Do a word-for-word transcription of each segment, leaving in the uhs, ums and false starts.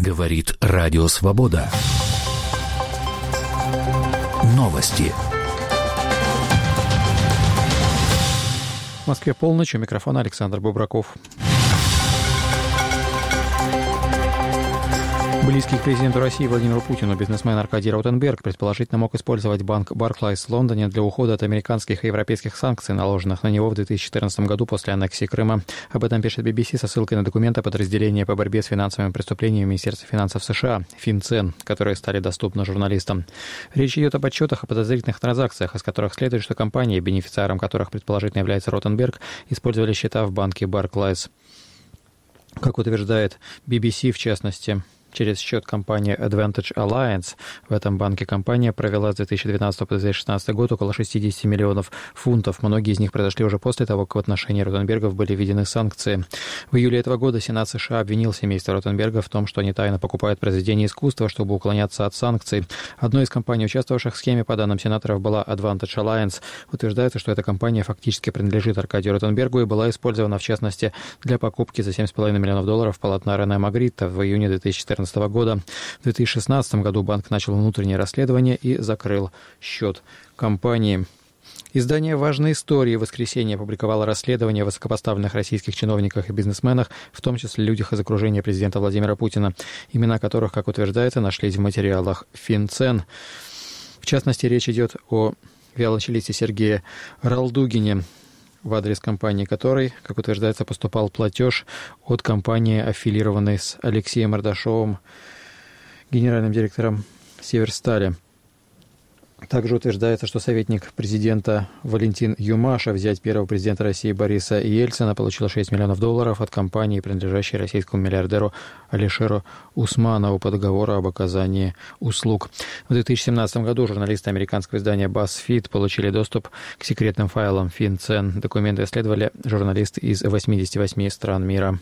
Говорит Радио Свобода. Новости. В Москве полночь. У микрофона Александр Бубраков. Близкий к президенту России Владимиру Путину бизнесмен Аркадий Ротенберг предположительно мог использовать банк Barclays в Лондоне для ухода от американских и европейских санкций, наложенных на него в две тысячи четырнадцатом году после аннексии Крыма. Об этом пишет би би си со ссылкой на документы подразделения по борьбе с финансовыми преступлениями Министерства финансов США, FinCEN, которые стали доступны журналистам. Речь идет об отчетах о подозрительных транзакциях, из которых следует, что компании, бенефициаром которых предположительно является Ротенберг, использовали счета в банке Barclays. Как утверждает би би си, в частности, через счет компании Advantage Alliance в этом банке компания провела с две тысячи двенадцатого по две тысячи шестнадцатый год около шестьдесят миллионов фунтов. Многие из них произошли уже после того, как в отношении Ротенбергов были введены санкции. В июле этого года Сенат США обвинил семейство Ротенберга в том, что они тайно покупают произведения искусства, чтобы уклоняться от санкций. Одной из компаний, участвовавших в схеме, по данным сенаторов, была Advantage Alliance. Утверждается, что эта компания фактически принадлежит Аркадию Ротенбергу и была использована, в частности, для покупки за семь с половиной миллионов долларов полотна Рене Магритта в июне две тысячи четырнадцатого года. В две тысячи шестнадцатом году банк начал внутреннее расследование и закрыл счет компании. Издание «Важные истории» в воскресенье опубликовало расследование о высокопоставленных российских чиновниках и бизнесменах, в том числе людях из окружения президента Владимира Путина, имена которых, как утверждается, нашлись в материалах FinCEN. В частности, речь идет о виолончелисте Сергее Ралдугине, в адрес компании которой, как утверждается, поступал платеж от компании, аффилированной с Алексеем Мордашовым, генеральным директором Северстали. Также утверждается, что советник президента Валентин Юмашев, зять первого президента России Бориса Ельцина, получил шесть миллионов долларов от компании, принадлежащей российскому миллиардеру Алишеру Усманову по договору об оказании услуг. В две тысячи семнадцатом году журналисты американского издания BuzzFeed получили доступ к секретным файлам FinCEN. Документы исследовали журналисты из восьмидесяти восьми стран мира.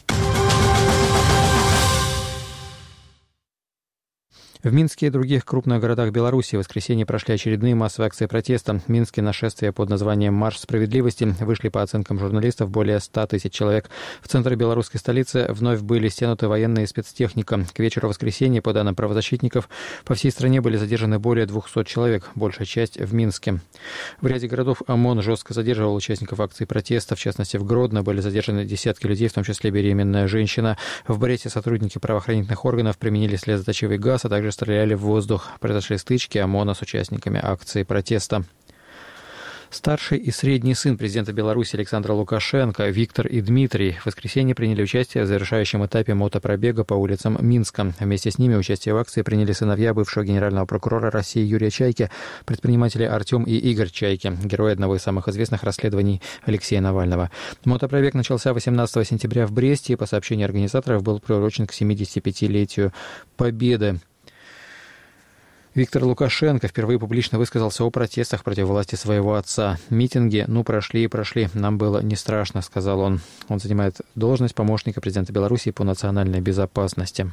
В Минске и других крупных городах Беларуси в воскресенье прошли очередные массовые акции протеста. В Минске на шествие под названием «Марш справедливости» вышли, по оценкам журналистов, более ста тысяч человек. В центре белорусской столицы вновь были стянуты военные и спецтехника. К вечеру воскресенья, по данным правозащитников, по всей стране были задержаны более двухсот человек, большая часть в Минске. В ряде городов ОМОН жестко задерживал участников акций протеста. В частности, в Гродно были задержаны десятки людей, в том числе беременная женщина. В Бресте сотрудники правоохранительных органов применили слезоточивый газ, а также стреляли в воздух. Произошли стычки ОМОНа с участниками акции протеста. Старший и средний сын президента Беларуси Александра Лукашенко, Виктор и Дмитрий, в воскресенье приняли участие в завершающем этапе мотопробега по улицам Минска. Вместе с ними участие в акции приняли сыновья бывшего генерального прокурора России Юрия Чайки, предприниматели Артем и Игорь Чайки, герои одного из самых известных расследований Алексея Навального. Мотопробег начался восемнадцатого сентября в Бресте и, по сообщению организаторов, был приурочен к семидесятипятилетию Победы. Виктор Лукашенко впервые публично высказался о протестах против власти своего отца. «Митинги, ну, прошли и прошли. Нам было не страшно», — сказал он. Он занимает должность помощника президента Беларуси по национальной безопасности.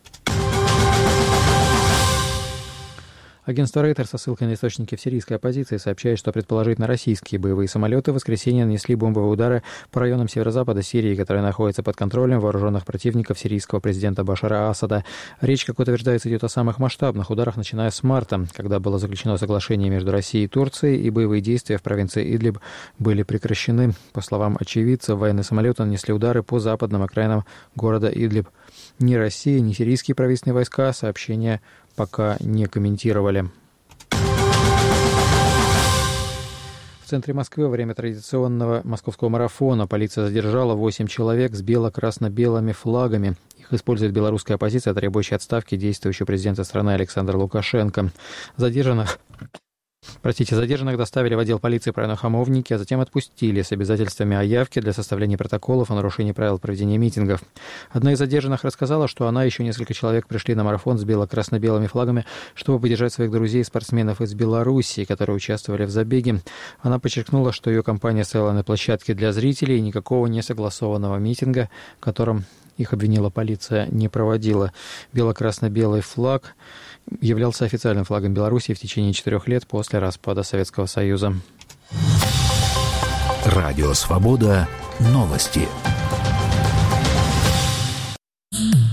Агентство Рейтер со ссылкой на источники в сирийской оппозиции сообщает, что предположительно российские боевые самолеты в воскресенье нанесли бомбовые удары по районам северо-запада Сирии, которые находятся под контролем вооруженных противников сирийского президента Башара Асада. Речь, как утверждается, идет о самых масштабных ударах, начиная с марта, когда было заключено соглашение между Россией и Турцией, и боевые действия в провинции Идлиб были прекращены. По словам очевидцев, военные самолеты нанесли удары по западным окраинам города Идлиб. Ни Россия, ни сирийские правительственные войска сообщения пока не комментировали. В центре Москвы во время традиционного московского марафона полиция задержала восемь человек с бело-красно-белыми флагами. Их использует белорусская оппозиция, требующая отставки действующего президента страны Александра Лукашенко. Задержанных... Простите, задержанных доставили в отдел полиции по району Хамовники, а затем отпустили с обязательствами о явке для составления протоколов о нарушении правил проведения митингов. Одна из задержанных рассказала, что она и еще несколько человек пришли на марафон с бело-красно-белыми флагами, чтобы поддержать своих друзей-спортсменов из Белоруссии, которые участвовали в забеге. Она подчеркнула, что ее компания стояла на площадке для зрителей и никакого несогласованного митинга, которым их обвинила полиция, не проводила. Бело-красно-белый флаг являлся официальным флагом Беларуси в течение четырех лет после распада Советского Союза. Радио «Свобода». Новости.